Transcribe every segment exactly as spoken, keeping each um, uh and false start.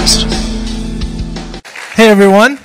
Podcast. Hey everyone.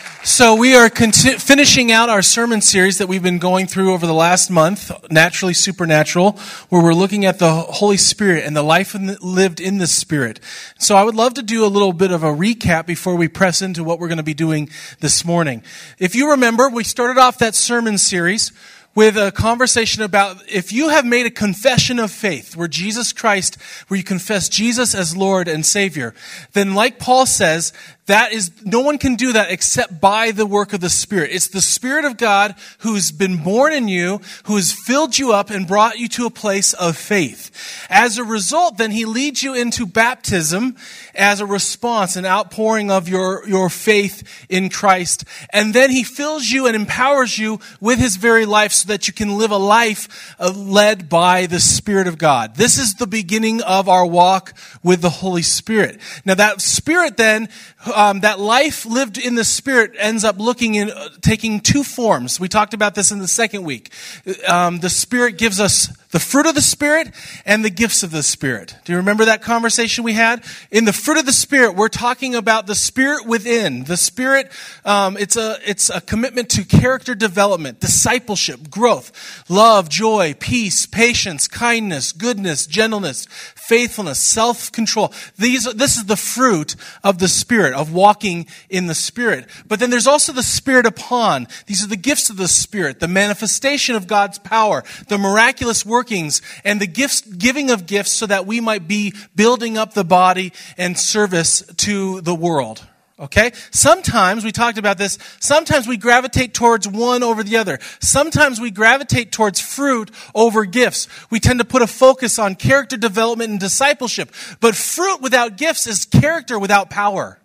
So we are conti- finishing out our sermon series that we've been going through over the last month, Naturally Supernatural, where we're looking at the Holy Spirit and the life in the, lived in the Spirit. So I would love to do a little bit of a recap before we press into what we're going to be doing this morning. If you remember, we started off that sermon series with a conversation about if you have made a confession of faith where Jesus Christ, where you confess Jesus as Lord and Savior, then like Paul says, that is, no one can do that except by the work of the Spirit. It's the Spirit of God who's been born in you, who has filled you up and brought you to a place of faith. As a result, then He leads you into baptism as a response, an outpouring of your, your faith in Christ. And then He fills you and empowers you with His very life so that you can live a life uh, led by the Spirit of God. This is the beginning of our walk with the Holy Spirit. Now that Spirit then, Um, that life lived in the Spirit ends up looking in, uh, taking two forms. We talked about this in the second week. Um, the Spirit gives us the fruit of the Spirit and the gifts of the Spirit. Do you remember that conversation we had? In the fruit of the Spirit, we're talking about the Spirit within. The Spirit, um, it's a it's a commitment to character development, discipleship, growth, love, joy, peace, patience, kindness, goodness, gentleness, faithfulness, self-control. These, this is the fruit of the Spirit, of walking in the Spirit. But then there's also the Spirit upon. These are the gifts of the Spirit, the manifestation of God's power, the miraculous workings, and the gifts, giving of gifts so that we might be building up the body and service to the world. Okay? Sometimes, we talked about this, sometimes we gravitate towards one over the other. Sometimes we gravitate towards fruit over gifts. We tend to put a focus on character development and discipleship. But fruit without gifts is character without power.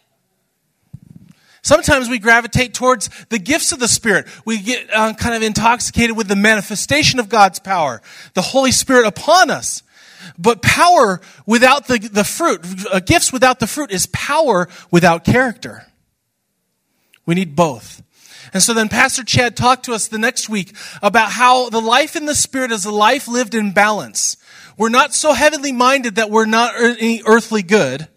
Sometimes we gravitate towards the gifts of the Spirit. We get uh, kind of intoxicated with the manifestation of God's power, the Holy Spirit upon us. But power without the, the fruit, uh, gifts without the fruit is power without character. We need both. And so then Pastor Chad talked to us the next week about how the life in the Spirit is a life lived in balance. We're not so heavenly minded that we're not any earthly good.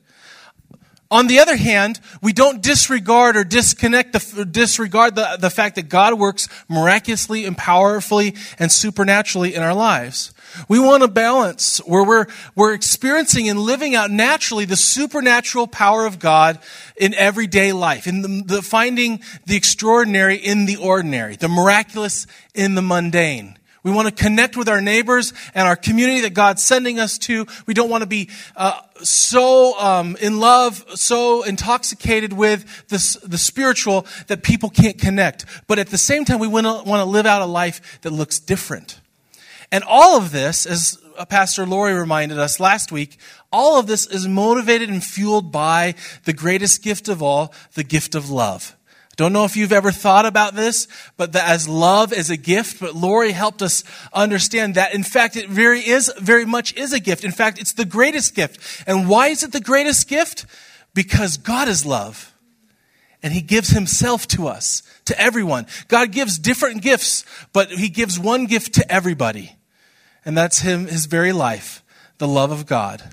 On the other hand, we don't disregard or disconnect the disregard the, the fact that God works miraculously and powerfully and supernaturally in our lives. We want a balance where we're we're experiencing and living out naturally the supernatural power of God in everyday life, in the, the finding the extraordinary in the ordinary, the miraculous in the mundane. We want to connect with our neighbors and our community that God's sending us to. We don't want to be uh, so um, in love, so intoxicated with this, the spiritual that people can't connect. But at the same time, we want to, want to live out a life that looks different. And all of this, as Pastor Lori reminded us last week, all of this is motivated and fueled by the greatest gift of all, the gift of love. Don't know if you've ever thought about this, but that as love is a gift, but Lori helped us understand that, in fact, it very is, very much is a gift. In fact, it's the greatest gift. And why is it the greatest gift? Because God is love. And He gives Himself to us, to everyone. God gives different gifts, but He gives one gift to everybody. And that's Him, His very life, the love of God.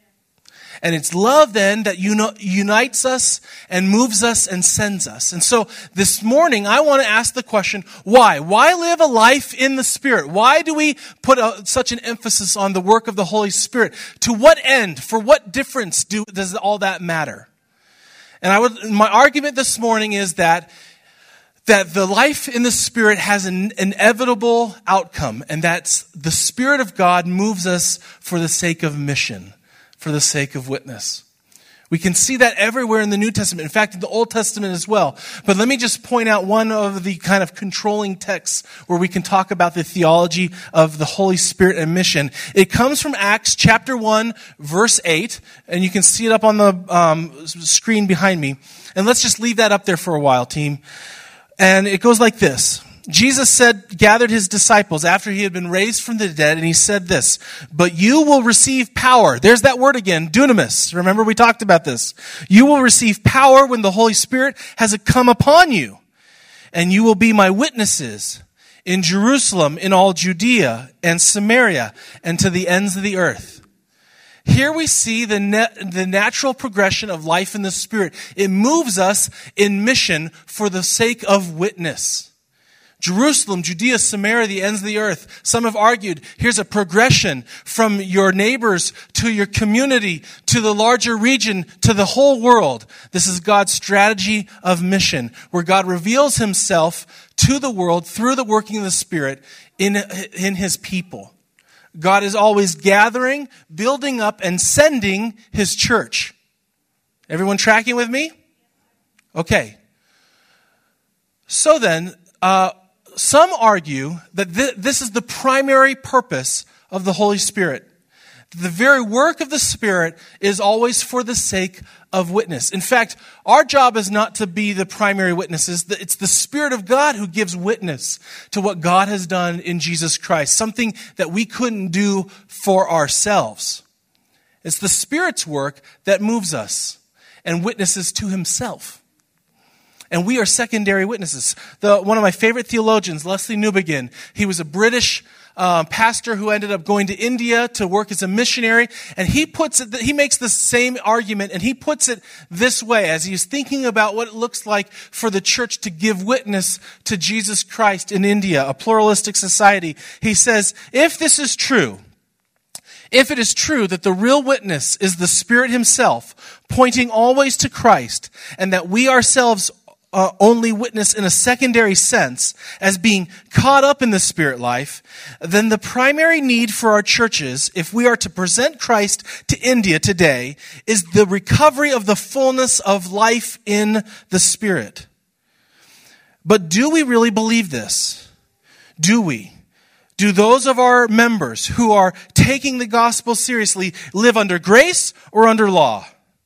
And it's love then that unites us and moves us and sends us. And so this morning I want to ask the question, why? Why live a life in the Spirit? Why do we put a, such an emphasis on the work of the Holy Spirit? To what end? For what difference do, does all that matter? And I would, my argument this morning is that that the life in the Spirit has an inevitable outcome, and that's the Spirit of God moves us for the sake of mission, for the sake of witness. We can see that everywhere in the New Testament. In fact, in the Old Testament as well. But let me just point out one of the kind of controlling texts where we can talk about the theology of the Holy Spirit and mission. It comes from Acts chapter one, verse eight. And you can see it up on the um, screen behind me. And let's just leave that up there for a while, team. And it goes like this. Jesus said, gathered his disciples after he had been raised from the dead, and he said this, but you will receive power. There's that word again, dunamis. Remember we talked about this. You will receive power when the Holy Spirit has come upon you, and you will be my witnesses in Jerusalem, in all Judea and Samaria, and to the ends of the earth. Here we see the, net, the natural progression of life in the Spirit. It moves us in mission for the sake of witness. Jerusalem, Judea, Samaria, the ends of the earth. Some have argued, here's a progression from your neighbors to your community, to the larger region, to the whole world. This is God's strategy of mission, where God reveals himself to the world through the working of the Spirit in, in his people. God is always gathering, building up, and sending his church. Everyone tracking with me? Okay. So then, uh, some argue that th- this is the primary purpose of the Holy Spirit. The very work of the Spirit is always for the sake of witness. In fact, our job is not to be the primary witnesses. It's the Spirit of God who gives witness to what God has done in Jesus Christ, something that we couldn't do for ourselves. It's the Spirit's work that moves us and witnesses to himself. And we are secondary witnesses. The, one of my favorite theologians, Leslie Newbegin, he was a British um, pastor who ended up going to India to work as a missionary. And he puts it, he makes the same argument, and he puts it this way as he's thinking about what it looks like for the church to give witness to Jesus Christ in India, a pluralistic society. He says, if this is true, if it is true that the real witness is the Spirit himself, pointing always to Christ, and that we ourselves Uh, only witness in a secondary sense as being caught up in the Spirit life, then the primary need for our churches, if we are to present Christ to India today, is the recovery of the fullness of life in the Spirit. But do we really believe this? Do we? Do those of our members who are taking the gospel seriously live under grace or under law?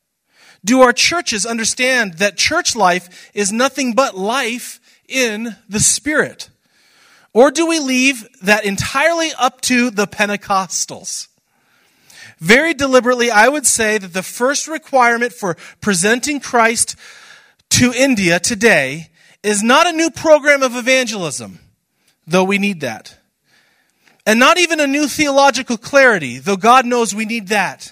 Do our churches understand that church life is nothing but life in the Spirit? Or do we leave that entirely up to the Pentecostals? Very deliberately, I would say that the first requirement for presenting Christ to India today is not a new program of evangelism, though we need that. And not even a new theological clarity, though God knows we need that.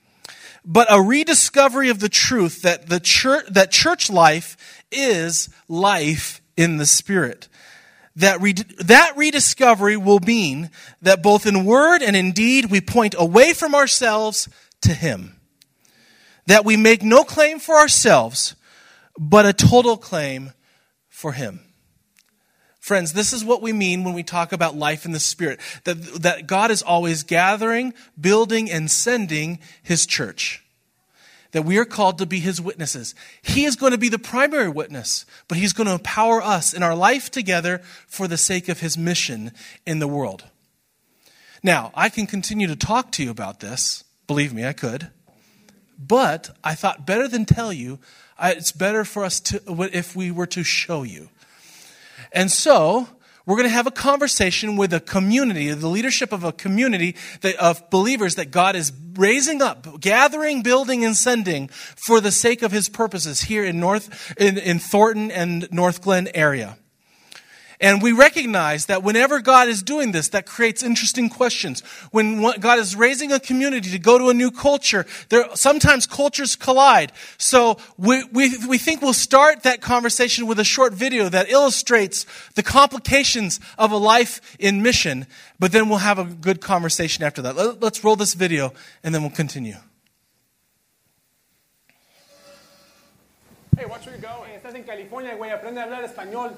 But a rediscovery of the truth that the church, that church life is life in the Spirit. That re, that rediscovery will mean that both in word and in deed we point away from ourselves to him. That we make no claim for ourselves, but a total claim for him. Friends, this is what we mean when we talk about life in the Spirit. That, that God is always gathering, building, and sending his church. That we are called to be his witnesses. He is going to be the primary witness, but he's going to empower us in our life together for the sake of his mission in the world. Now, I can continue to talk to you about this. Believe me, I could. But I thought better than tell you, it's better for us to, if we were to show you. And so, we're going to have a conversation with a community, the leadership of a community that, of believers that God is raising up, gathering, building, and sending for the sake of his purposes here in North, in, in Thornton and North Glen area. And we recognize that whenever God is doing this, that creates interesting questions. When God is raising a community to go to a new culture, there sometimes cultures collide. So we, we, we think we'll start that conversation with a short video that illustrates the complications of a life in mission, but then we'll have a good conversation after that. Let's roll this video and then we'll continue. Hey, watch where you're going. Estás en California, güey. Aprende a hablar español.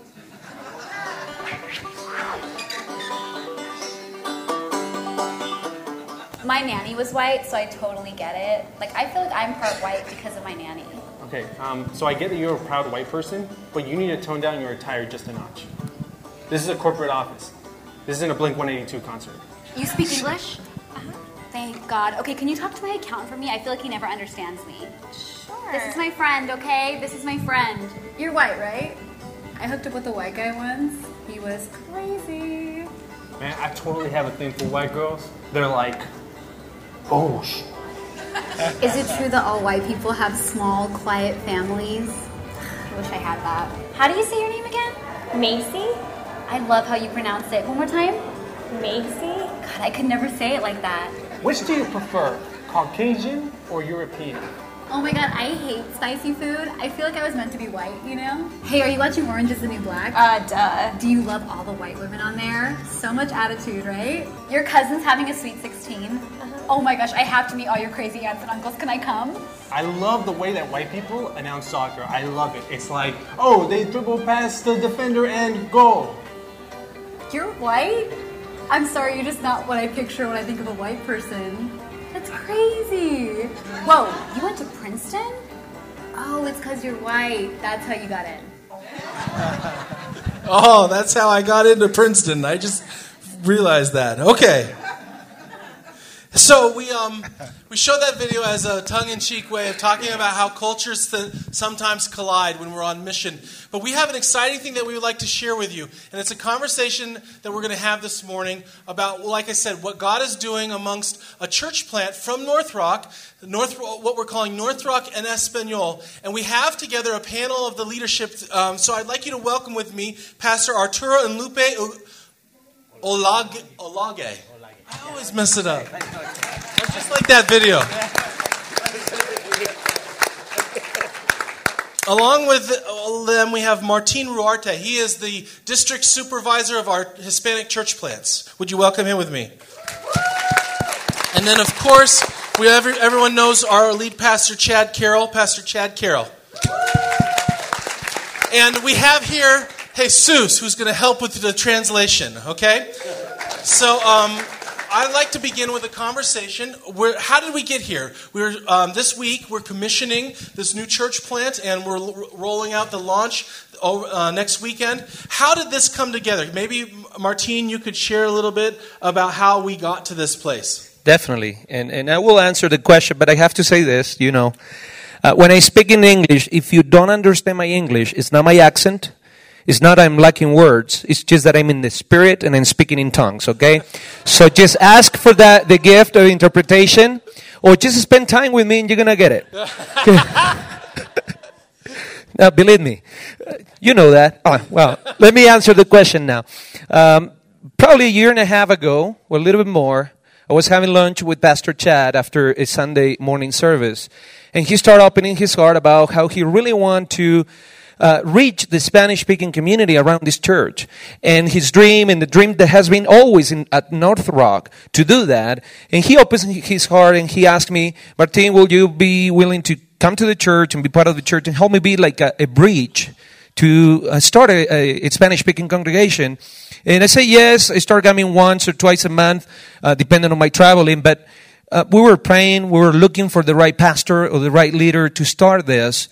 My nanny was white, so I totally get it. Like, I feel like I'm part white because of my nanny. Okay, um, so I get that you're a proud white person, but you need to tone down your attire just a notch. This is a corporate office. This isn't a Blink one eighty-two concert. You speak English? Uh-huh. Thank God. Okay, can you talk to my accountant for me? I feel like he never understands me. Sure. This is my friend, okay? This is my friend. You're white, right? I hooked up with a white guy once. He was crazy. Man, I totally have a thing for white girls. They're like, oh. Is it true that all white people have small, quiet families? I wish I had that. How do you say your name again? Macy? I love how you pronounce it. One more time. Macy? God, I could never say it like that. Which do you prefer, Caucasian, or European? Oh my god, I hate spicy food. I feel like I was meant to be white, you know? Hey, are you watching Orange is the New Black? Uh, duh. Do you love all the white women on there? So much attitude, right? Your cousin's having a sweet sixteen. Uh-huh. Oh my gosh, I have to meet all your crazy aunts and uncles. Can I come? I love the way that white people announce soccer. I love it. It's like, oh, they dribble past the defender and goal. You're white? I'm sorry, you're just not what I picture when I think of a white person. That's crazy. Whoa, you went to Princeton? Oh, it's because you're white. That's how you got in. Oh, that's how I got into Princeton. I just realized that. Okay. So we um we showed that video as a tongue-in-cheek way of talking about how cultures th- sometimes collide when we're on mission. But we have an exciting thing that we would like to share with you, and it's a conversation that we're going to have this morning about, like I said, what God is doing amongst a church plant from North Rock, North what we're calling North Rock en Español, and we have together a panel of the leadership. Um, so I'd like you to welcome with me Pastor Arturo and Lupe Olage. Olage. I always mess it up. It's just like that video. Along with them, we have Martin Ruarte. He is the district supervisor of our Hispanic church plants. Would you welcome him with me? And then, of course, we have, everyone knows our lead pastor, Chad Carroll. Pastor Chad Carroll. And we have here Jesus, who's going to help with the translation, okay? So, um... I'd like to begin with a conversation. We're, how did we get here? We're um, this week we're commissioning this new church plant, and we're l- rolling out the launch over, uh, next weekend. How did this come together? Maybe Martin, you could share a little bit about how we got to this place. Definitely, and and I will answer the question, but I have to say this. You know, uh, when I speak in English, if you don't understand my English, it's not my accent. It's not I'm lacking words. It's just that I'm in the spirit and I'm speaking in tongues, okay? So just ask for that, the gift of interpretation, or just spend time with me and you're going to get it. Now, believe me, you know that. Oh, well, let me answer the question now. Um, probably a year and a half ago, or a little bit more, I was having lunch with Pastor Chad after a Sunday morning service. And he started opening his heart about how he really wanted to Uh, reach the Spanish-speaking community around this church. And his dream, and the dream that has been always in, at North Rock, to do that. And he opens his heart and he asked me, Martin, will you be willing to come to the church and be part of the church and help me be like a, a bridge to uh, start a, a, a Spanish-speaking congregation? And I say yes. I start coming once or twice a month, uh, depending on my traveling. But uh, we were praying. We were looking for the right pastor or the right leader to start this.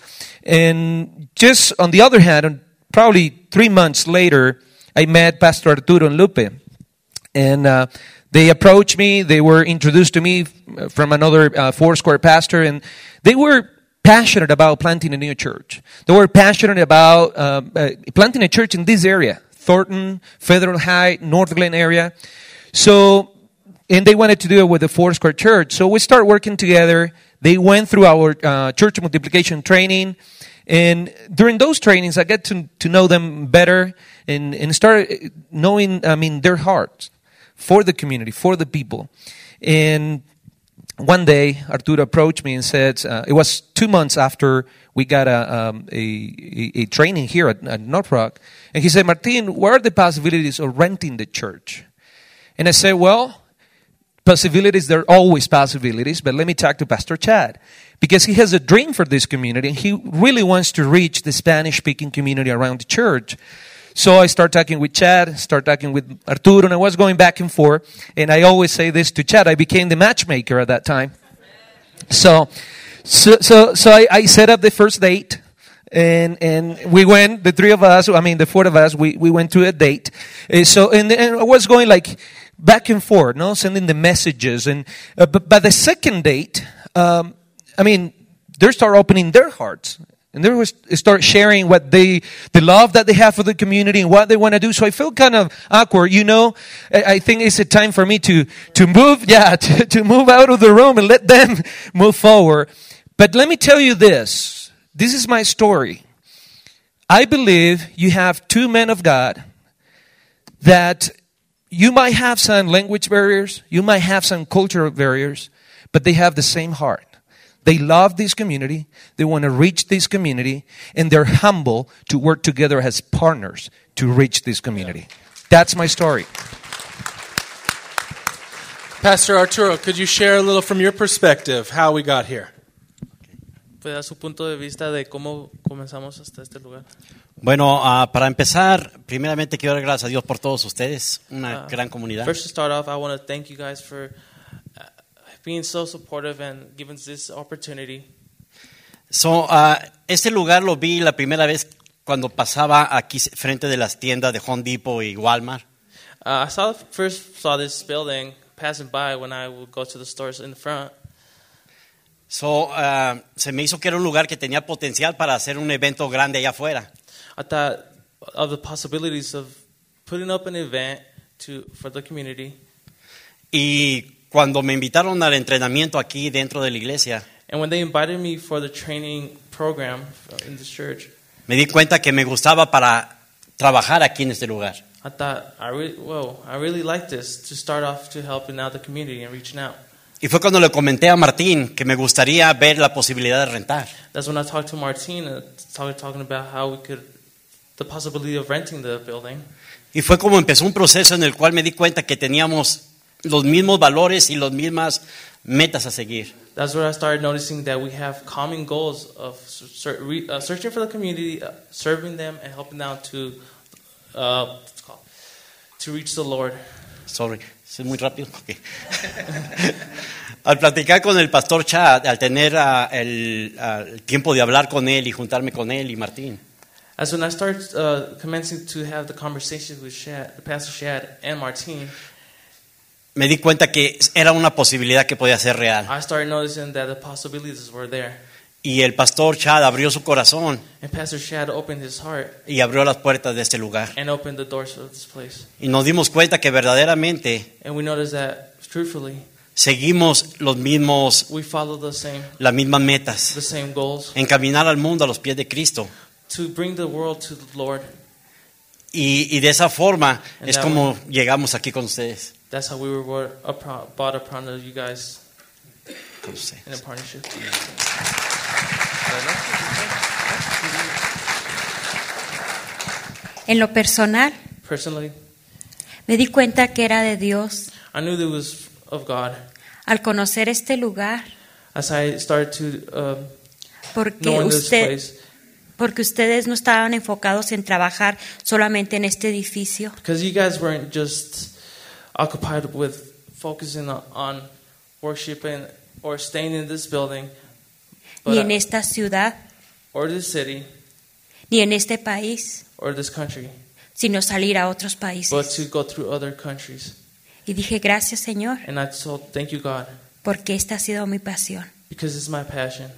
And just on the other hand, probably three months later, I met Pastor Arturo and Lupe. And uh, they approached me. They were introduced to me from another uh, Foursquare pastor. And they were passionate about planting a new church. They were passionate about uh, uh, planting a church in this area, Thornton, Federal High, North Glen area. So, and they wanted to do it with the Foursquare Church. So we started working together. They went through our uh, church multiplication training. And during those trainings, I get to, to know them better and, and start knowing, I mean, their hearts for the community, for the people. And one day, Arturo approached me and said, uh, it was two months after we got a, um, a, a, a training here at, at North Rock. And he said, Martin, what are the possibilities of renting the church? And I said, well, possibilities, there are always possibilities, but let me talk to Pastor Chad. Because he has a dream for this community, and he really wants to reach the Spanish-speaking community around the church. So I start talking with Chad, start talking with Arturo, and I was going back and forth. And I always say this to Chad, I became the matchmaker at that time. So so so, so I, I set up the first date, and and we went, the three of us, I mean the four of us, we, we went to a date. Uh, so and, and I was going like back and forth, no, sending the messages. And uh, but by the second date, um, I mean, they start opening their hearts. And they was start sharing what they, the love that they have for the community and what they want to do. So I feel kind of awkward, you know. I think it's a time for me to, to move, yeah, to, to move out of the room and let them move forward. But let me tell you this. This is my story. I believe you have two men of God that you might have some language barriers. You might have some cultural barriers. but they have the same heart. They love this community, they want to reach this community, and they're humble to work together as partners to reach this community. That's my story. Pastor Arturo, could you share a little from your perspective how we got here? Puede dar su punto de vista de cómo comenzamos hasta este lugar. Bueno, uh, para empezar, primeramente quiero dar gracias a Dios por todos ustedes, una Uh, gran comunidad. First, to start off, I want to thank you guys for uh, being so supportive and giving us this opportunity. So, uh, este lugar lo vi la primera vez cuando pasaba aquí frente de las tiendas de Home Depot y Walmart. Uh, I saw first saw this building passing by when I would go to the stores in the front. So, uh, se me hizo que era un lugar que tenía potencial para hacer un evento grande allá afuera. I thought of the possibilities of putting up an event to for the community. Y cuando me invitaron al entrenamiento aquí dentro de la iglesia, And when they invited me for the training program in this church, me di cuenta que me gustaba para trabajar aquí en este lugar. I thought, I really, whoa, I really like this to start off to helping out the community and reaching out. Y fue cuando le comenté a Martín que me gustaría ver la posibilidad de rentar. That's when I talked to Martine, uh, talk, talking about how we could, the possibility of renting the building. Y fue como empezó un proceso en el cual me di cuenta que teníamos los mismos valores y las mismas metas a seguir. That's where I started noticing that we have common goals of ser- re- uh, searching for the community, uh, serving them, and helping out to, uh, what's it called? To reach the Lord. Sorry, es muy rápido. Okay. Al platicar con el pastor Chad, al tener uh, el, uh, el tiempo de hablar con él y juntarme con él y Martín, As when I started uh, commencing to have the conversations with Shad, Pastor Shad and Martine, me di cuenta que era una posibilidad que podía ser real. I started noticing that the possibilities were there. Y el pastor Chad abrió su corazón And Pastor Shad opened his heart y abrió las puertas de este lugar. and opened the doors of this place. Y nos dimos cuenta que verdaderamente And we noticed that, truthfully, seguimos los mismos, we follow the same, las mismas metas. the same goals Encaminar al mundo a los pies de Cristo. to bring the world to the Lord. Y, y de esa forma And es that como way- llegamos aquí con ustedes. That's how we were brought upon, brought upon you guys Con ustedes. in a partnership. En lo personal, Personally, me di cuenta que era de Dios I knew that it was of God. al conocer este lugar, As I started to um, porque know in this usted, place, porque ustedes no estaban enfocados en trabajar solamente en este edificio, because you guys weren't just occupied with focusing on, on worshiping or staying in this building, but, ni en esta ciudad, or this city, ni en este país, or this country, sino salir a otros but países. to go through other countries. Y dije, gracias Señor, And I told, thank you, God, porque esta ha sido mi pasión. because it's my passion.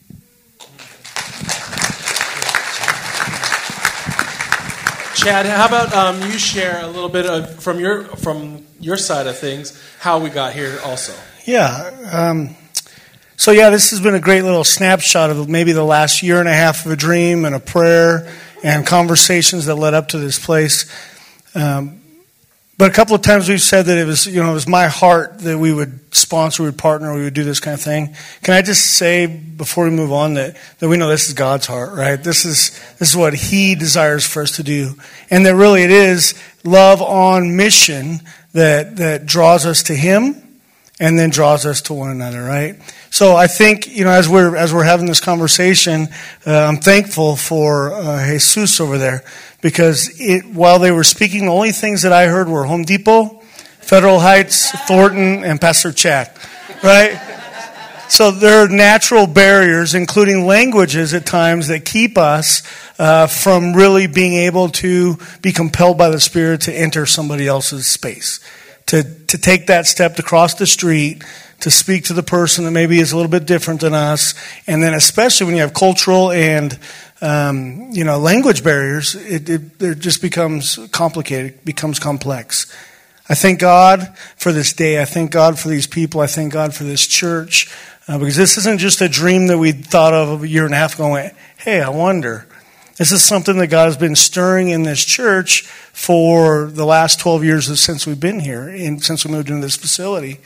Chad, how about um, you share a little bit of, from your from your side of things how we got here also? Yeah. Um, so, yeah, this has been a great little snapshot of maybe the last year and a half of a dream and a prayer and conversations that led up to this place. Um, but a couple of times we've said that it was, you know, it was my heart that we would sponsor, we would partner, we would do this kind of thing. Can I just say before we move on that, that we know this is God's heart, right? This is this is what He desires for us to do, and that really it is love on mission that that draws us to Him, and then draws us to one another, right? So I think, you know, as we're as we're having this conversation, uh, I'm thankful for uh, Jesus over there, because it, while they were speaking, the only things that I heard were Home Depot, Federal Heights, Thornton, and Pastor Chad, right? So there are natural barriers, including languages at times, that keep us uh, from really being able to be compelled by the Spirit to enter somebody else's space, to to take that step to cross the street, to speak to the person that maybe is a little bit different than us, and then especially when you have cultural and um, you know language barriers, it, it, it just becomes complicated, becomes complex. I thank God for this day. I thank God for these people. I thank God for this church, uh, because this isn't just a dream that we thought of a year and a half ago and went, hey, I wonder. This is something that God has been stirring in this church for the last twelve years since we've been here, and since we moved into this facility.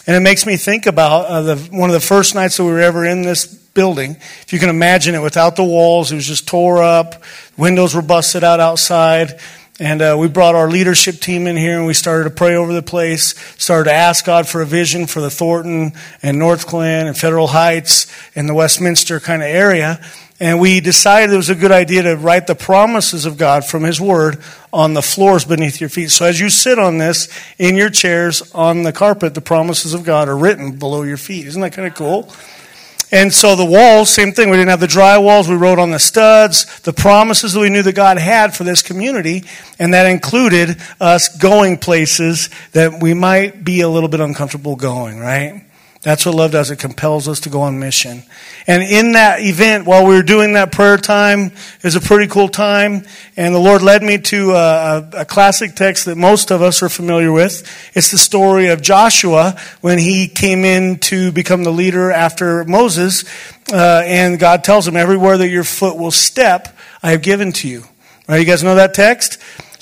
And it makes me think about uh, the, one of the first nights that we were ever in this building. If you can imagine it, without the walls, it was just tore up. Windows were busted out outside. And uh, we brought our leadership team in here, and we started to pray over the place, started to ask God for a vision for the Thornton and North Glen and Federal Heights and the Westminster kind of area. And we decided it was a good idea to write the promises of God from His Word on the floors beneath your feet. So as you sit on this, in your chairs, on the carpet, the promises of God are written below your feet. Isn't that kind of cool? And so the walls, same thing. We didn't have the dry walls. We wrote on the studs the promises that we knew that God had for this community. And that included us going places that we might be a little bit uncomfortable going, right? That's what love does. It compels us to go on mission. And in that event, while we were doing that prayer time, it was a pretty cool time. And the Lord led me to a, a classic text that most of us are familiar with. It's the story of Joshua when he came in to become the leader after Moses. Uh, and God tells him, everywhere that your foot will step, I have given to you. Right, you guys know that text?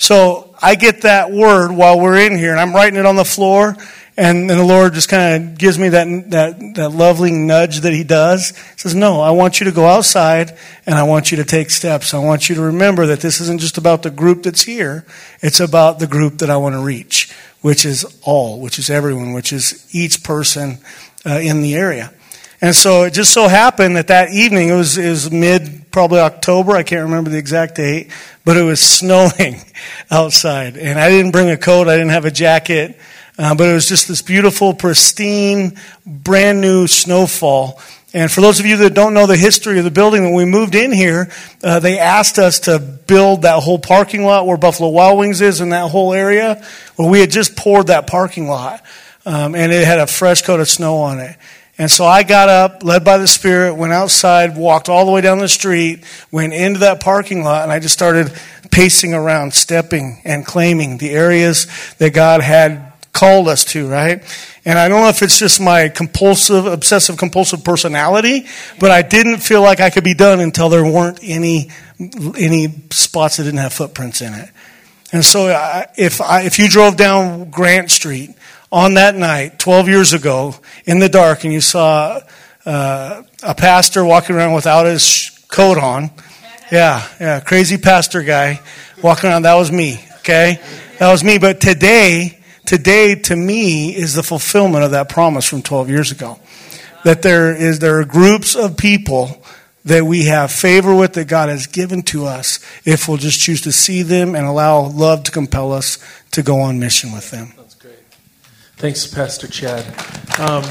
So I get that word while we're in here, and I'm writing it on the floor. And then the Lord just kind of gives me that, that that lovely nudge that He does. He says, no, I want you to go outside and I want you to take steps. I want you to remember that this isn't just about the group that's here. It's about the group that I want to reach, which is all, which is everyone, which is each person uh, in the area. And so it just so happened that that evening, it was, it was mid, probably October, I can't remember the exact date, but it was snowing outside. And I didn't bring a coat, I didn't have a jacket. Uh, but it was just this beautiful, pristine, brand new snowfall. And for those of you that don't know the history of the building, when we moved in here, uh, they asked us to build that whole parking lot where Buffalo Wild Wings is in that whole area. Well, we had just poured that parking lot, um, and it had a fresh coat of snow on it. And so I got up, led by the Spirit, went outside, walked all the way down the street, went into that parking lot, and I just started pacing around, stepping and claiming the areas that God had called us to, right? And I don't know if it's just my compulsive, obsessive compulsive personality, but I didn't feel like I could be done until there weren't any any spots that didn't have footprints in it. And so I, if I, if you drove down Grant Street on that night twelve years ago in the dark and you saw uh, a pastor walking around without his coat on, yeah, yeah, crazy pastor guy walking around, that was me, okay? That was me. But today, Today, to me, is the fulfillment of that promise from twelve years ago. That there is there are groups of people that we have favor with that God has given to us if we'll just choose to see them and allow love to compel us to go on mission with them. That's great. Thanks, Pastor Chad. Um,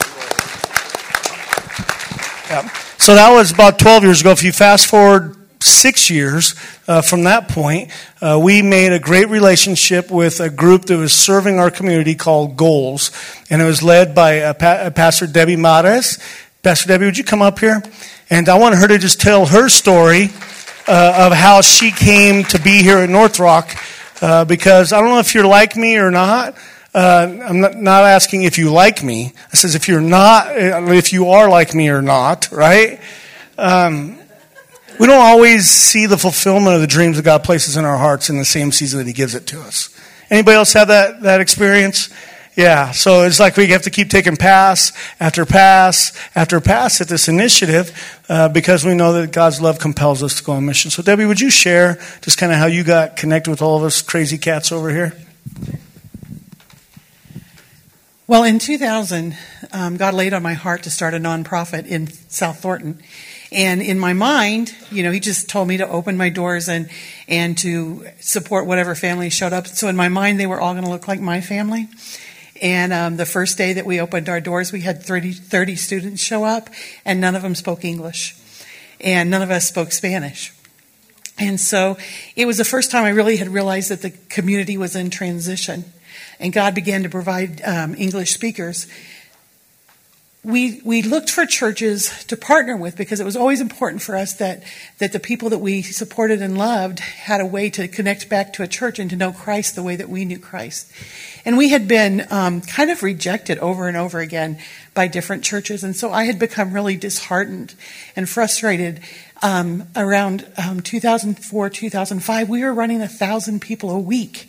yeah. So that was about twelve years ago. If you fast forward six years uh, from that point, uh, we made a great relationship with a group that was serving our community called Goals. And it was led by uh, pa- uh, Pastor Debbie Mares. Pastor Debbie, would you come up here? And I want her to just tell her story uh, of how she came to be here at North Rock. Uh, because I don't know if you're like me or not. Uh, I'm not, not asking if you like me. I says if you're not, if you are like me or not, right? Um, We don't always see the fulfillment of the dreams that God places in our hearts in the same season that He gives it to us. Anybody else have that, that experience? Yeah, so it's like we have to keep taking pass after pass after pass at this initiative uh, because we know that God's love compels us to go on mission. So Debbie, would you share just kind of how you got connected with all of us crazy cats over here? Well, in two thousand, um, God laid on my heart to start a nonprofit in South Thornton. And in my mind, you know, He just told me to open my doors and and to support whatever family showed up. So in my mind, they were all going to look like my family. And um, the first day that we opened our doors, we had thirty, thirty students show up, and none of them spoke English. And none of us spoke Spanish. And so it was the first time I really had realized that the community was in transition. And God began to provide um, English speakers. We we looked for churches to partner with because it was always important for us that, that the people that we supported and loved had a way to connect back to a church and to know Christ the way that we knew Christ. And we had been um, kind of rejected over and over again by different churches. And so I had become really disheartened and frustrated. Um, around um, two thousand four, two thousand five, we were running a thousand people a week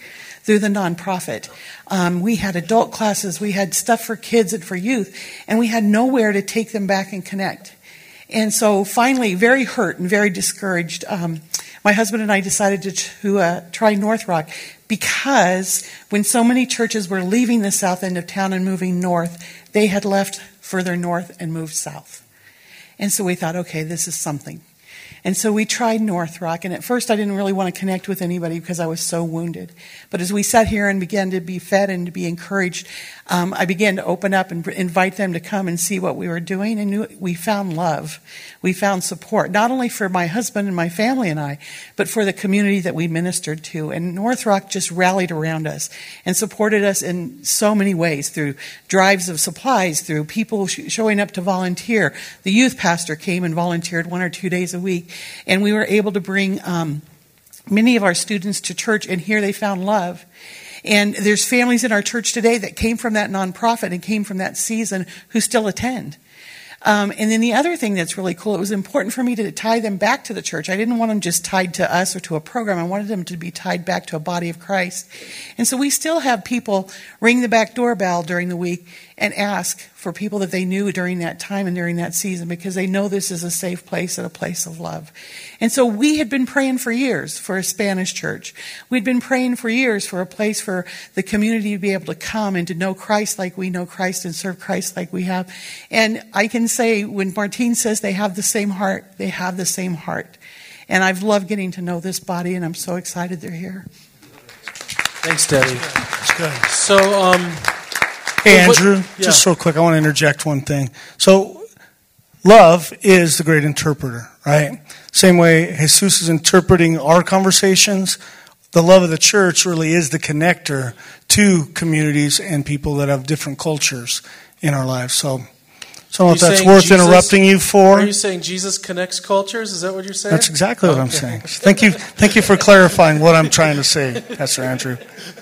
through the nonprofit. Um, we had adult classes, we had stuff for kids and for youth, and we had nowhere to take them back and connect. And so finally, very hurt and very discouraged, um, my husband and I decided to, to uh, try North Rock, because when so many churches were leaving the south end of town and moving north, they had left further north and moved south. And so we thought, okay, this is something. And so we tried North Rock, and at first I didn't really want to connect with anybody because I was so wounded. But as we sat here and began to be fed and to be encouraged, um, I began to open up and invite them to come and see what we were doing, and we found love. We found support, not only for my husband and my family and I, but for the community that we ministered to. And North Rock just rallied around us and supported us in so many ways, through drives of supplies, through people sh- showing up to volunteer. The youth pastor came and volunteered one or two days a week. And we were able to bring um, many of our students to church, and here they found love. And there's families in our church today that came from that nonprofit and came from that season who still attend. Um, and then the other thing that's really cool, it was important for me to tie them back to the church. I didn't want them just tied to us or to a program. I wanted them to be tied back to a body of Christ. And so we still have people ring the back doorbell during the week and ask for people that they knew during that time and during that season, because they know this is a safe place and a place of love. And so we had been praying for years for a Spanish church. We'd been praying for years for a place for the community to be able to come and to know Christ like we know Christ and serve Christ like we have. And I can say, when Martine says they have the same heart, they have the same heart. And I've loved getting to know this body, and I'm so excited they're here. Thanks, Debbie. That's good. So, um, Hey, Andrew, what, yeah. just real quick, I want to interject one thing. So, love is the great interpreter, right? Same way Jesus is interpreting our conversations, the love of the church really is the connector to communities and people that have different cultures in our lives. So, so I don't know if that's worth Jesus, interrupting you for. Are you saying Jesus connects cultures? Is that what you're saying? That's exactly what okay. I'm saying. Thank you, thank you for clarifying what I'm trying to say, Pastor Andrew.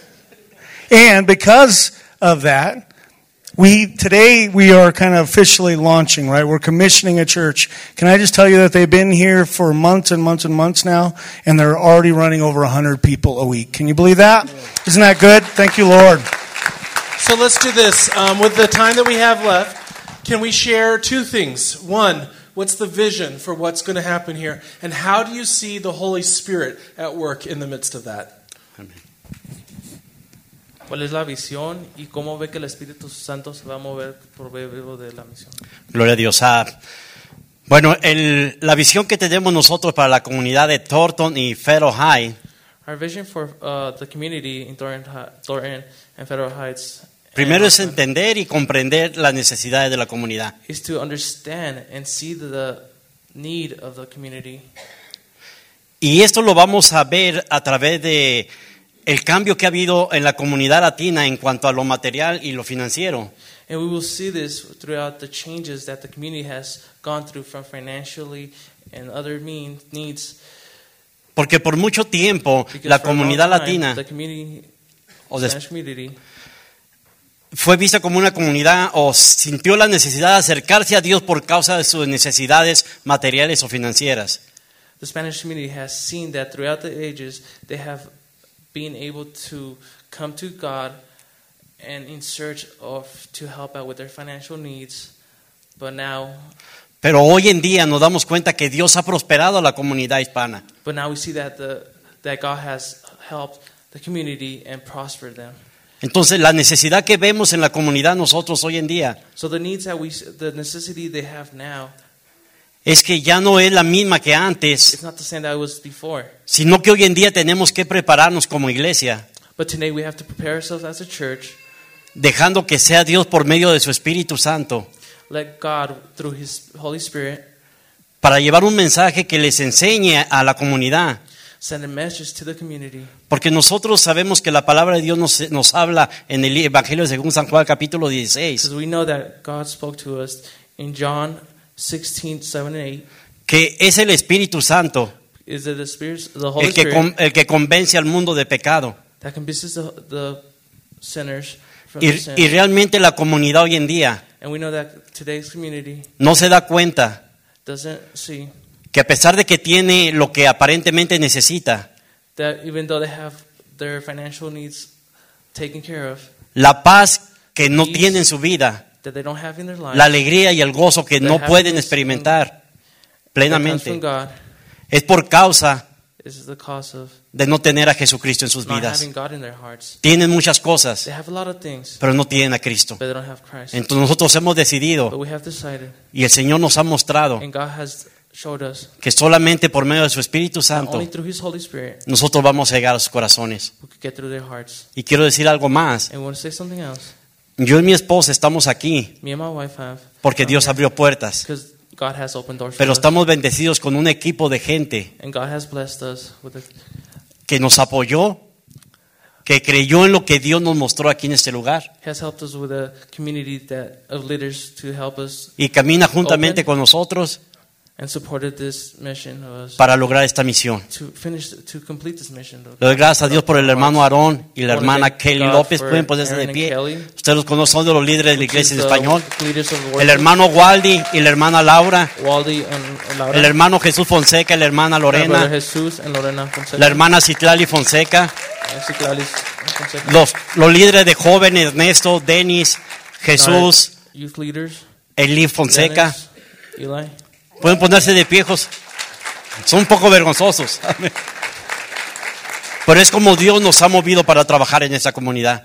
And because of that, We today we are kind of officially launching, right? We're commissioning a church. Can I just tell you that they've been here for months and months and months now, and they're already running over one hundred people a week. Can you believe that? Isn't that good? Thank you, Lord. So let's do this. Um, with the time that we have left, can we share two things? One, what's the vision for what's going to happen here? And how do you see the Holy Spirit at work in the midst of that? Amén. ¿Cuál es la visión y cómo ve que el Espíritu Santo se va a mover por medio de la misión? Gloria a Dios. Ah, bueno, el, la visión que tenemos nosotros para la comunidad de Thornton y Federal High. Our vision for uh, the community in Thornton, Thornton and Federal Heights. Primero es entender y comprender las necesidades de la comunidad. Is to understand and see the need of the community. Y esto lo vamos a ver a través de el cambio que ha habido en la comunidad latina en cuanto a lo material y lo financiero. And we will see this throughout the changes that the community has gone through from financially and other means needs. Porque por mucho tiempo Because la for a long comunidad time, latina the community, o des- Spanish community, fue vista como una comunidad o sintió la necesidad de acercarse a Dios por causa de sus necesidades materiales o financieras. the Spanish community has seen that throughout the ages they have been able to come to God and in search of to help out with their financial needs, but now Pero hoy en día nos damos cuenta que Dios ha prosperado a la comunidad hispana. but now we see that the that God has helped the community and prospered them. Entonces la necesidad que vemos en la comunidad nosotros hoy en día So the needs that we the necessity they have now, es que ya no es la misma que antes, it's not the same that it was before. sino que hoy en día tenemos que prepararnos como iglesia, But today we have to prepare ourselves as a church, dejando que sea Dios por medio de su Espíritu Santo, let God through His Holy Spirit para llevar un mensaje que les enseñe a la comunidad. send a message to the community. Porque nosotros sabemos que la palabra de Dios nos, nos habla en el Evangelio según San Juan capítulo dieciséis, Because we know that God spoke to us in John sixteen, seven and eight. que es el Espíritu Santo Is that the Spirit, the Holy el que, Spirit, con- el que convence al mundo de pecado. that convinces the, the sinners from Y, their sin. y realmente la comunidad hoy en día And we know that today's community no se da cuenta doesn't see que a pesar de que tiene lo que aparentemente necesita, that even though they have their financial needs taken care of, la paz que no tienen en su vida, that they don't have in their life, la alegría y el gozo que the no pueden happiness experimentar that comes plenamente, from God, es por causa is the cause of de no tener a Jesucristo en sus not vidas. having God in their hearts. Tienen muchas cosas, They have a lot of things, pero no tienen a Cristo. but they don't have Christ. Entonces nosotros hemos But decidido, we have decided, y el Señor nos ha mostrado, and God has showed us, que solamente por medio de su Espíritu that Santo only through His Holy Spirit nosotros vamos a llegar a sus corazones. we could get through their hearts. Y quiero decir algo más. And we want to say something else. Yo y mi esposa estamos aquí Me and my wife have, porque Dios abrió puertas, because God has opened doors for pero us, estamos bendecidos con un equipo de gente and God has blessed us with a, que nos apoyó, que creyó en lo que Dios nos mostró aquí en este lugar has helped us with a community that of leaders to help us y camina juntamente Open. con nosotros and supported this mission of us para lograr esta misión. to finish to complete this mission. Le doy gracias a Dios por el hermano Aarón y la I wanna hermana thank Kelly God López. for Pueden ponerse de Aaron and pie. Kelly, Ustedes los conocen, son de los líderes de la iglesia en which is the español. leaders of the El worship, hermano Waldi y la hermana Laura. Waldy and Laura, El hermano Jesús Fonseca y la hermana my brother Lorena. Jesus and Lorena Fonseca, La hermana Citlali Fonseca. and Ciclalis Fonseca, Los, los líderes de jóvenes, Ernesto, Denis, Jesús, our youth leaders, Eli Fonseca. Dennis, Eli. Pueden ponerse de piejos. Son un poco vergonzosos. Pero es como Dios nos ha movido para trabajar en esta comunidad.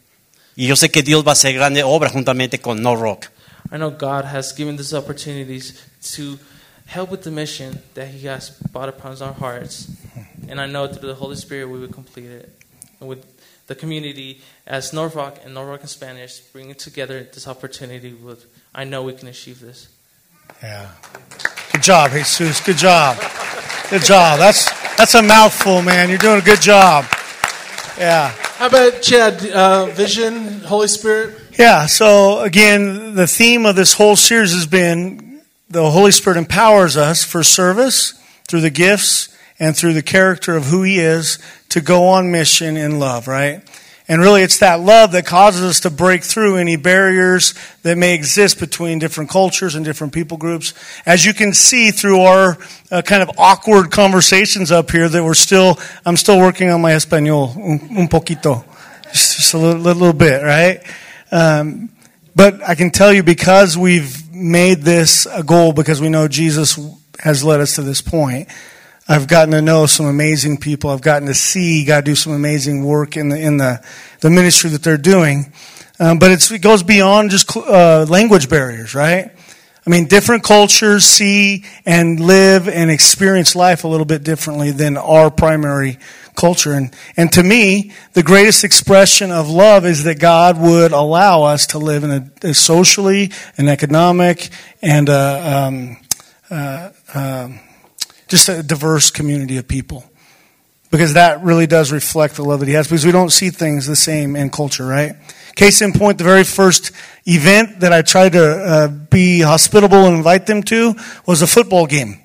Y yo sé que Dios va a hacer grande obra juntamente con No Rock. I know God has given us opportunities to help with the mission that He has brought upon our hearts. And I know through the Holy Spirit we will complete it. And with the community as Norfolk and Norfolk in Spanish, bringing together this opportunity, with, I know we can achieve this. Yeah. Good job, Jesus. Good job. Good job. That's that's a mouthful, man. You're doing a good job. Yeah. How about Chad? Uh, vision, Holy Spirit. Yeah. So again, the theme of this whole series has been the Holy Spirit empowers us for service through the gifts and through the character of who He is to go on mission in love, right? And really, it's that love that causes us to break through any barriers that may exist between different cultures and different people groups. As you can see through our uh, kind of awkward conversations up here, that we're still, I'm still working on my español un, un poquito, just, just a little, little bit, right? Um, but I can tell you, because we've made this a goal, because we know Jesus has led us to this point, I've gotten to know some amazing people. I've gotten to see God do some amazing work in the in the, the ministry that they're doing. Um, but it's, it goes beyond just uh, language barriers, right? I mean, different cultures see and live and experience life a little bit differently than our primary culture. And, and to me, the greatest expression of love is that God would allow us to live in a, a socially and economic and uh, um, uh, um, just a diverse community of people. Because that really does reflect the love that He has. Because we don't see things the same in culture, right? Case in point, the very first event that I tried to uh, be hospitable and invite them to was a football game.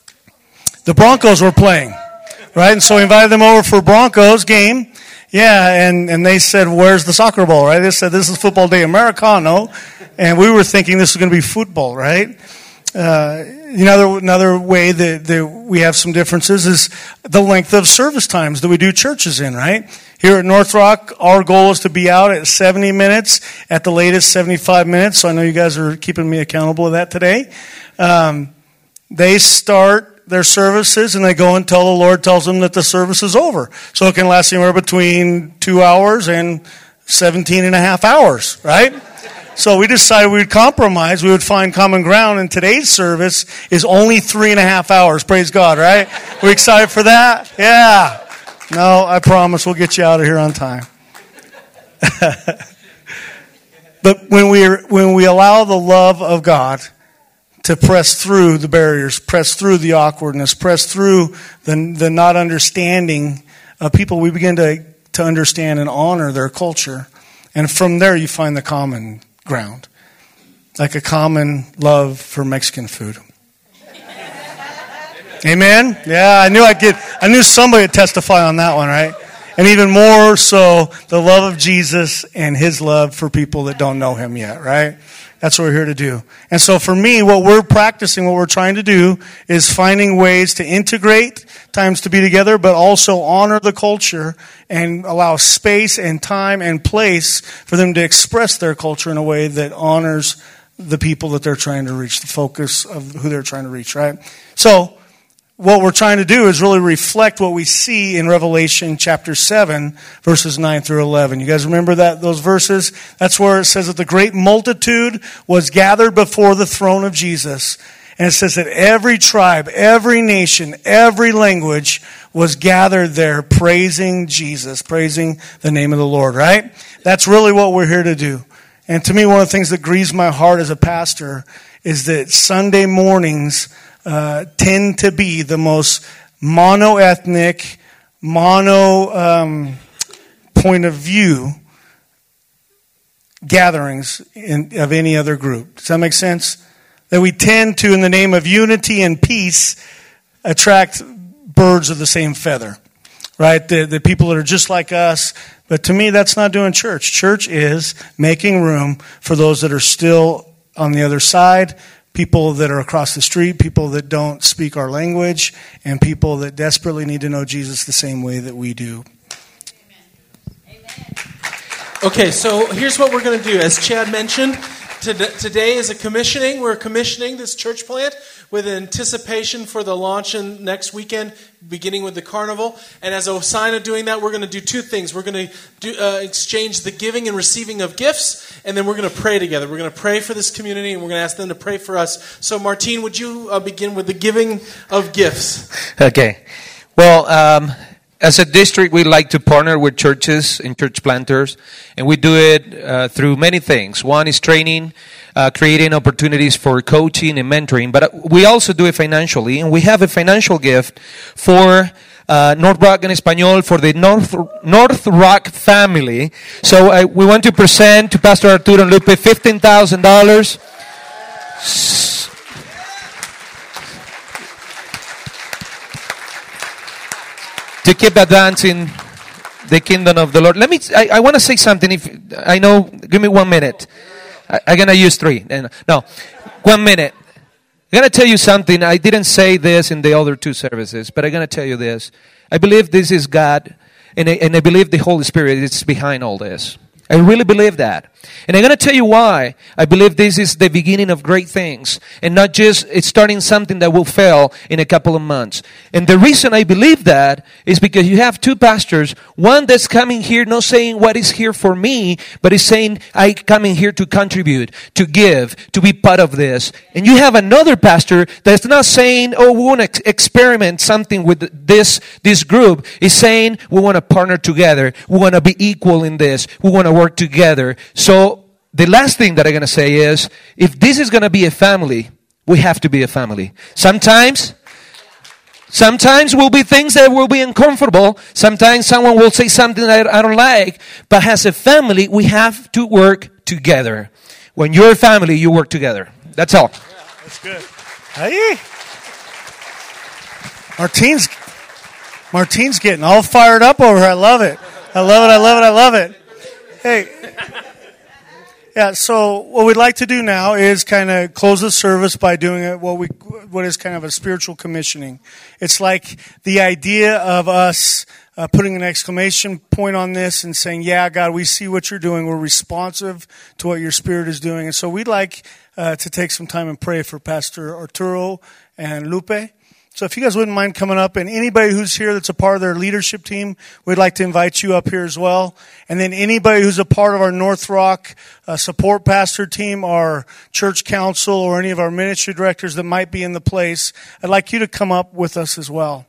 The Broncos were playing, right? And so I invited them over for a Broncos game. Yeah, and, and they said, where's the soccer ball, right? They said, this is football day Americano. And we were thinking this was going to be football, right? Uh, another another way that, that we have some differences is the length of service times that we do churches in, right? Here at North Rock, our goal is to be out at seventy minutes, at the latest seventy-five minutes. So I know you guys are keeping me accountable to that today. Um, they start their services and they go until the Lord tells them that the service is over. So it can last anywhere between two hours and seventeen and a half hours, right? So we decided we would compromise. We would find common ground. And today's service is only three and a half hours. Praise God, right? We're excited for that? Yeah. No, I promise we'll get you out of here on time. But when we when we allow the love of God to press through the barriers, press through the awkwardness, press through the the not understanding of people, we begin to to understand and honor their culture. And from there you find the common ground, like a common love for Mexican food. Amen? Yeah, I knew I'd get, I knew somebody would testify on that one, right? And even more so, the love of Jesus and His love for people that don't know Him yet, right? That's what we're here to do. And so for me, what we're practicing, what we're trying to do is finding ways to integrate times to be together, but also honor the culture and allow space and time and place for them to express their culture in a way that honors the people that they're trying to reach, the focus of who they're trying to reach, right? So what we're trying to do is really reflect what we see in Revelation chapter seven, verses nine through eleven. You guys remember that those verses? That's where it says that the great multitude was gathered before the throne of Jesus. And it says that every tribe, every nation, every language was gathered there praising Jesus, praising the name of the Lord, right? That's really what we're here to do. And to me, one of the things that grieves my heart as a pastor is that Sunday mornings Uh, tend to be the most mono-ethnic, mono um, point of view gatherings in, of any other group. Does that make sense? That we tend to, in the name of unity and peace, attract birds of the same feather, right? The, the people that are just like us. But to me, that's not doing church. Church is making room for those that are still on the other side, people that are across the street, people that don't speak our language, and people that desperately need to know Jesus the same way that we do. Okay, so here's what we're going to do. As Chad mentioned, today is a commissioning. We're commissioning this church plant with anticipation for the launch in next weekend, beginning with the carnival. And as a sign of doing that, we're going to do two things. We're going to do, uh, exchange the giving and receiving of gifts, and then we're going to pray together. We're going to pray for this community, and we're going to ask them to pray for us. So, Martine, would you uh, begin with the giving of gifts? Okay. Well, um, as a district, we like to partner with churches and church planters, and we do it uh, through many things. One is training, uh, creating opportunities for coaching and mentoring, but we also do it financially, and we have a financial gift for uh, North Rock en Español, for the North North Rock family. So uh, we want to present to Pastor Arturo and Lupe fifteen thousand dollars. To keep advancing the kingdom of the Lord. Let me, I, I want to say something. If I know, give me one minute. I, I'm going to use three. No, one minute. I'm going to tell you something. I didn't say this in the other two services, but I'm going to tell you this. I believe this is God, and I, and I believe the Holy Spirit is behind all this. I really believe that. And I'm going to tell you why I believe this is the beginning of great things and not just it's starting something that will fail in a couple of months. And the reason I believe that is because you have two pastors, one that's coming here not saying what is here for me, but is saying I coming here to contribute, to give, to be part of this. And you have another pastor that's not saying, oh, we want to ex- experiment something with this, this group. Is saying we want to partner together. We want to be equal in this. We want to work together. So the last thing that I'm going to say is, if this is going to be a family, we have to be a family. Sometimes, sometimes will be things that will be uncomfortable. Sometimes someone will say something that I don't like. But as a family, we have to work together. When you're a family, you work together. That's all. Yeah, that's good. Hey, Martine's, Martine's getting all fired up over here. I love it. I love it. I love it. I love it. Hey, yeah, so what we'd like to do now is kind of close the service by doing it, what we what is kind of a spiritual commissioning. It's like the idea of us uh, putting an exclamation point on this and saying, yeah, God, we see what you're doing. We're responsive to what your Spirit is doing. And so we'd like uh, to take some time and pray for Pastor Arturo and Lupe. So if you guys wouldn't mind coming up, and anybody who's here that's a part of their leadership team, we'd like to invite you up here as well. And then anybody who's a part of our North Rock uh, support pastor team, our church council, or any of our ministry directors that might be in the place, I'd like you to come up with us as well.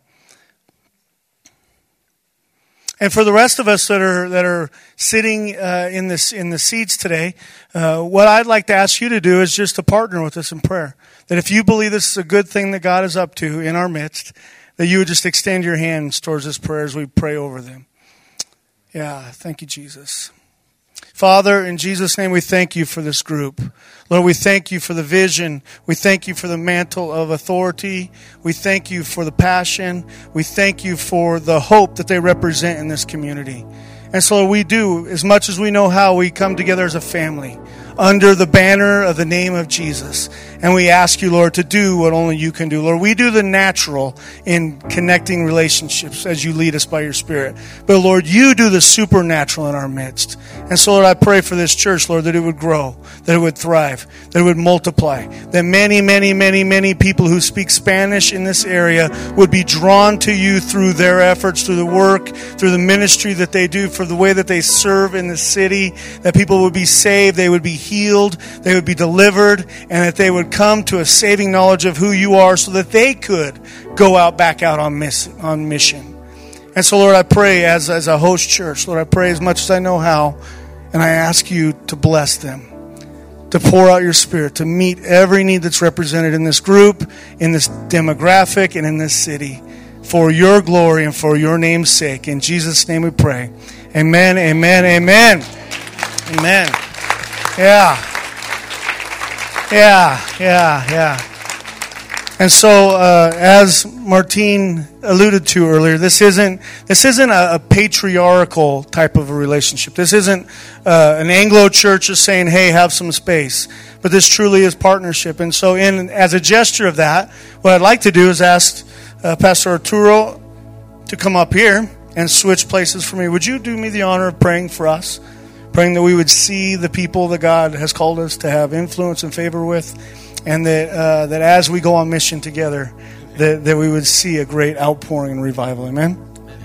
And for the rest of us that are that are sitting uh, in this in the seats today, uh, what I'd like to ask you to do is just to partner with us in prayer. That if you believe this is a good thing that God is up to in our midst, that you would just extend your hands towards this prayer as we pray over them. Yeah, thank you, Jesus. Father, in Jesus' name, we thank you for this group. Lord, we thank you for the vision. We thank you for the mantle of authority. We thank you for the passion. We thank you for the hope that they represent in this community. And so we do, as much as we know how, we come together as a family. under the banner of the name of Jesus. And we ask you, Lord, to do what only you can do. Lord, we do the natural in connecting relationships as you lead us by your Spirit. But Lord, you do the supernatural in our midst. And so, Lord, I pray for this church, Lord, that it would grow, that it would thrive, that it would multiply, that many, many, many, many people who speak Spanish in this area would be drawn to you through their efforts, through the work, through the ministry that they do, for the way that they serve in the city, that people would be saved, they would be healed, they would be delivered, and that they would come to a saving knowledge of who you are so that they could go out back out on miss, on mission. And so, Lord, I pray as, as a host church, Lord, I pray as much as I know how, and I ask you to bless them, to pour out your Spirit, to meet every need that's represented in this group, in this demographic, and in this city, for your glory and for your name's sake. In Jesus' name we pray. Amen, amen, amen. Amen. Yeah. Yeah, yeah, yeah. And so, uh, as Martine alluded to earlier, this isn't this isn't a, a patriarchal type of a relationship. This isn't uh, an Anglo church just saying, "Hey, have some space." But this truly is partnership. And so, in as a gesture of that, what I'd like to do is ask uh, Pastor Arturo to come up here and switch places for me. Would you do me the honor of praying for us? Praying that we would see the people that God has called us to have influence and favor with, and that uh, that as we go on mission together, that, that we would see a great outpouring and revival. Amen.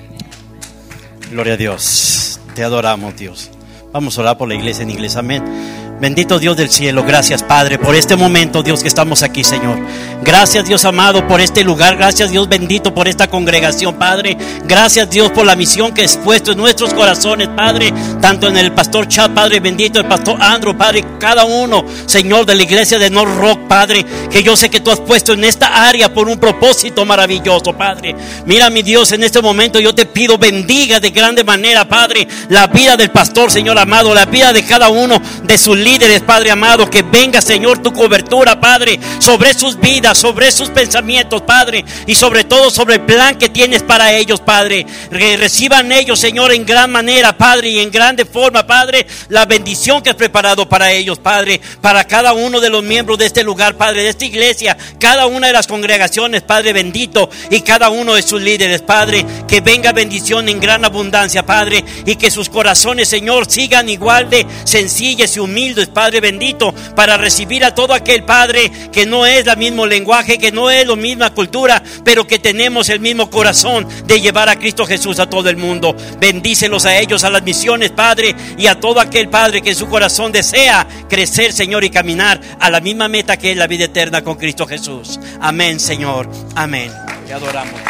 Gloria a Dios. Te adoramos, Dios. Vamos a orar por la iglesia en inglés. Amén. Bendito Dios del cielo, gracias Padre por este momento, Dios, que estamos aquí, Señor. Gracias, Dios amado, por este lugar. Gracias, Dios bendito, por esta congregación, Padre. Gracias, Dios, por la misión que has puesto en nuestros corazones, Padre. Tanto en el pastor Chad, Padre bendito, el pastor Andrew, Padre, cada uno, Señor, de la iglesia de North Rock, Padre, que yo sé que tú has puesto en esta área por un propósito maravilloso, Padre. Mira, mi Dios, en este momento yo te pido, bendiga de grande manera, Padre, la vida del pastor, Señor amado, la vida de cada uno de sus líderes, Padre amado, que venga, Señor, tu cobertura, Padre, sobre sus vidas, sobre sus pensamientos, Padre, y sobre todo sobre el plan que tienes para ellos, Padre. Que reciban ellos, Señor, en gran manera, Padre, y en grande forma, Padre, la bendición que has preparado para ellos, Padre, para cada uno de los miembros de este lugar, Padre, de esta iglesia, cada una de las congregaciones, Padre bendito, y cada uno de sus líderes, Padre, que venga bendición en gran abundancia, Padre, y que sus corazones, Señor, sigan igual de sencillos y humildes, Padre bendito, para recibir a todo aquel, Padre, que no es el mismo lenguaje, que no es la misma cultura, pero que tenemos el mismo corazón de llevar a Cristo Jesús a todo el mundo. Bendícelos a ellos, a las misiones, Padre, y a todo aquel, Padre, que en su corazón desea crecer, Señor, y caminar a la misma meta que es la vida eterna con Cristo Jesús. Amén, Señor. Amén. Te adoramos.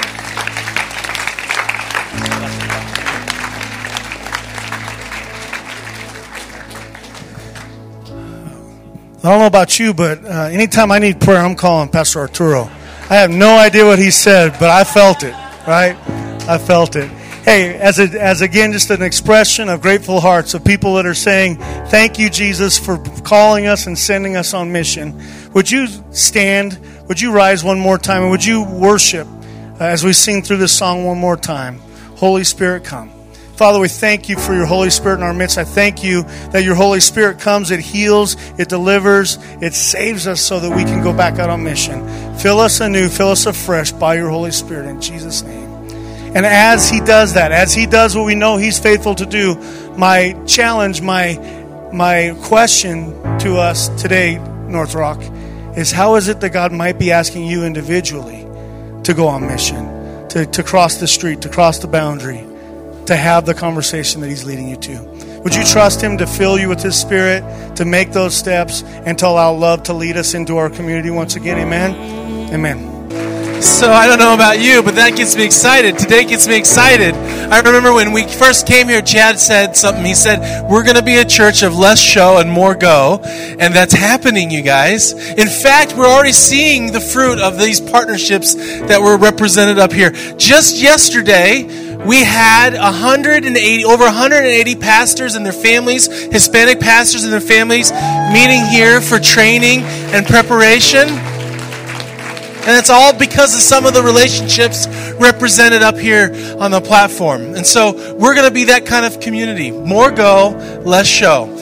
I don't know about you, but uh, anytime I need prayer, I'm calling Pastor Arturo. I have no idea what he said, but I felt it, right? I felt it. Hey, as a, as again, just an expression of grateful hearts of people that are saying, thank you, Jesus, for calling us and sending us on mission. Would you stand? Would you rise one more time? And would you worship uh, as we sing through this song one more time? Holy Spirit, come. Father, we thank you for your Holy Spirit in our midst. I thank you that your Holy Spirit comes, it heals, it delivers, it saves us so that we can go back out on mission. Fill us anew, fill us afresh by your Holy Spirit in Jesus' name. And as he does that, as he does what we know he's faithful to do, my challenge, my, my question to us today, North Rock, is how is it that God might be asking you individually to go on mission, to, to cross the street, to cross the boundary, to have the conversation that he's leading you to? Would you trust him to fill you with his Spirit, to make those steps, and to allow love to lead us into our community once again? Amen? Amen. So I don't know about you, but that gets me excited. Today gets me excited. I remember when we first came here, Chad said something. He said, we're going to be a church of less show and more go. And that's happening, you guys. In fact, we're already seeing the fruit of these partnerships that were represented up here. Just yesterday, we had one hundred eighty, over one hundred eighty pastors and their families, Hispanic pastors and their families, meeting here for training and preparation. And it's all because of some of the relationships represented up here on the platform. And so we're going to be that kind of community. More go, less show.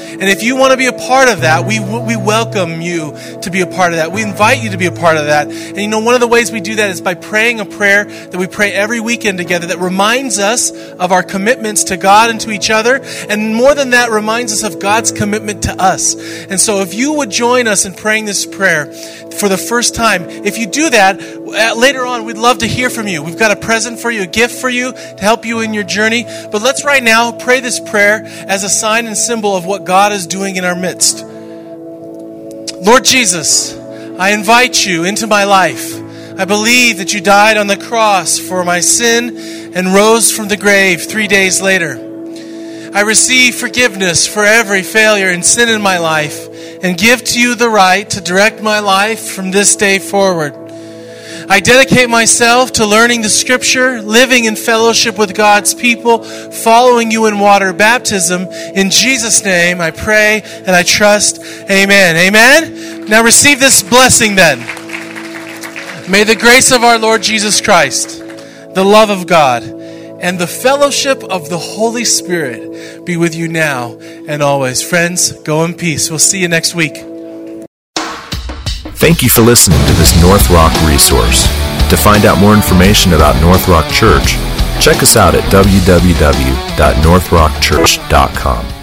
And if you want to be a part of that, we we welcome you to be a part of that. We invite you to be a part of that. And you know, one of the ways we do that is by praying a prayer that we pray every weekend together that reminds us of our commitments to God and to each other. And more than that, reminds us of God's commitment to us. And so if you would join us in praying this prayer for the first time, if you do that, later on, we'd love to hear from you. We've got a present for you, a gift for you to help you in your journey. But let's right now pray this prayer as a sign and symbol of what God is doing in our midst. Lord Jesus, I invite you into my life. I believe that you died on the cross for my sin and rose from the grave three days later. I receive forgiveness for every failure and sin in my life and give to you the right to direct my life from this day forward. I dedicate myself to learning the Scripture, living in fellowship with God's people, following you in water baptism. In Jesus' name, I pray and I trust. Amen. Amen. Now receive this blessing then. May the grace of our Lord Jesus Christ, the love of God, and the fellowship of the Holy Spirit be with you now and always. Friends, go in peace. We'll see you next week. Thank you for listening to this North Rock resource. To find out more information about North Rock Church, check us out at w w w dot north rock church dot com.